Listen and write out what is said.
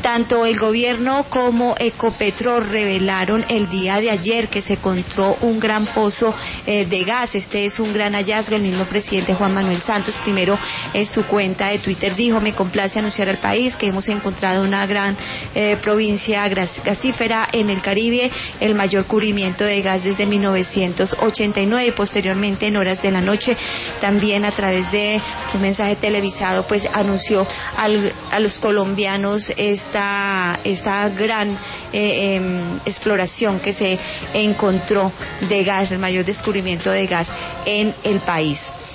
Tanto el gobierno como Ecopetrol revelaron el día de ayer que se encontró un gran pozo de gas. Este es un gran hallazgo. El mismo presidente Juan Manuel Santos primero en su cuenta de Twitter dijo: me complace anunciar al país que hemos encontrado una gran provincia gasífera en el Caribe, el mayor cubrimiento de gas desde 1989. Y posteriormente, en horas de la noche, también a través de un mensaje televisado, pues anunció a los colombianos esta gran exploración que se encontró de gas, el mayor descubrimiento de gas en el país.